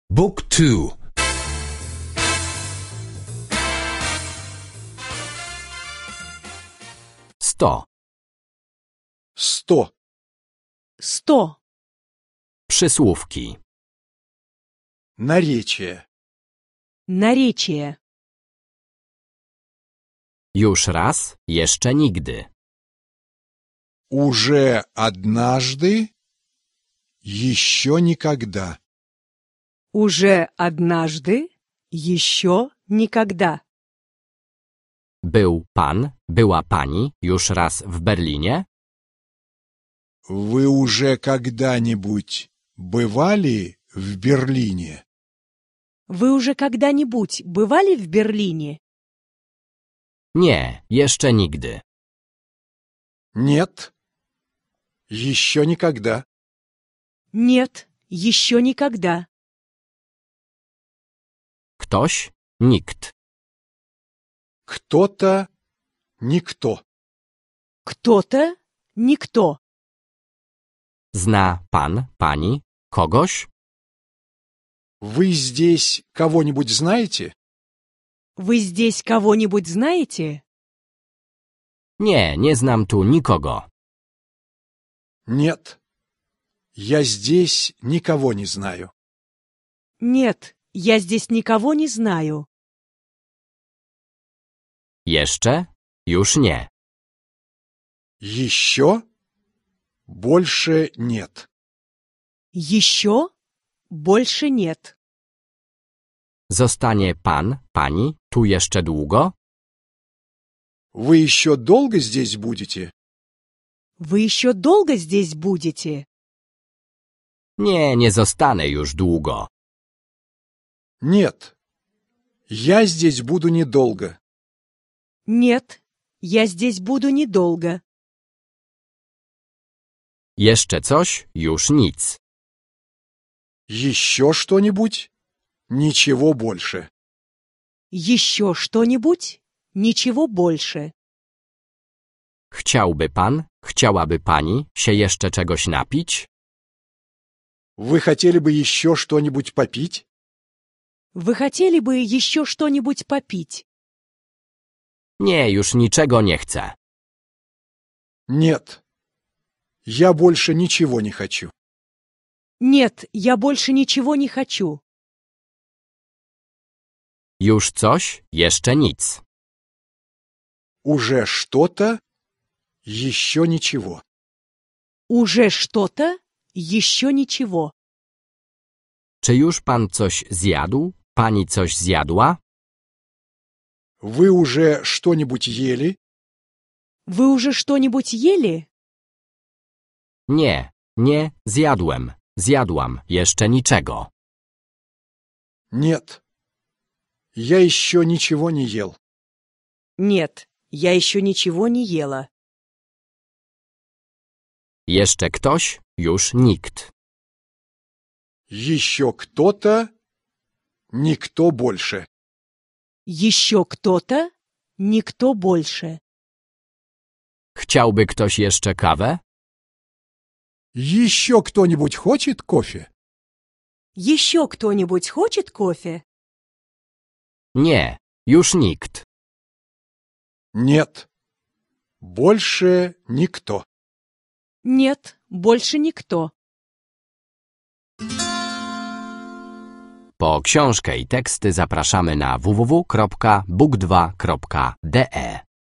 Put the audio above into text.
Book 2. 100. 100. 100. Przysłówki. Наречие. Наречие. Już raz, jeszcze nigdy. Уже однажды, еще никогда. Уже однажды, еще никогда. Był pan, była pani już raz w Berlinie? Вы уже когда-нибудь бывали в Берлине? Вы уже когда-нибудь бывали в Берлине? Nie, jeszcze nigdy. Нет, еще никогда. Нет, еще никогда. Ktoś? Nikt. Кто-то, никто. Кто-то, никто. Zna pan, pani, kogoś? Вы здесь кого-нибудь знаете? Вы здесь кого-нибудь знаете? Nie, nie znam tu nikogo. Нет, я здесь никого не знаю. Нет, я здесь никого не знаю. Jeszcze? Już nie. Еще? Больше нет. Еще? Больше нет. Zostanie pan, pani tu jeszcze długo? Вы еще долго здесь будете? Вы еще долго здесь будете? Nie, nie zostanę już długo. Нет, я здесь буду недолго. Нет, я здесь буду недолго. Jeszcze coś? Już nic. Еще что-нибудь? Ничего больше. Еще что-нибудь? Ничего больше. Chciałby pan, chciałaby pani się jeszcze czegoś napić? Вы хотели бы еще что-нибудь попить? Вы хотели бы еще что-нибудь попить? Nie, już niczego nie chcę. Нет, я больше ничего не хочу. Нет, я больше ничего не хочу. Już coś? Jeszcze nic. Уже что-то, еще ничего. Уже что-то? Еще ничего. Czy już pan coś zjadł? Pani coś zjadła? Вы уже что-нибудь ели? Вы уже что-нибудь ели? Nie, nie, zjadłem. Zjadłam, jeszcze niczego. Нет, я еще ничего не ел. Нет, я еще ничего не ела. Jeszcze ktoś? Już nikt. Еще кто-то, никто больше. Еще кто-то? Никто больше. Chciałby ktoś jeszcze kawę? Еще кто-нибудь хочет кофе? Еще кто-нибудь хочет кофе? Nie, już nikt. Нет, больше никто. Нет, больше никто. Po książkę i teksty zapraszamy na www.book2.de.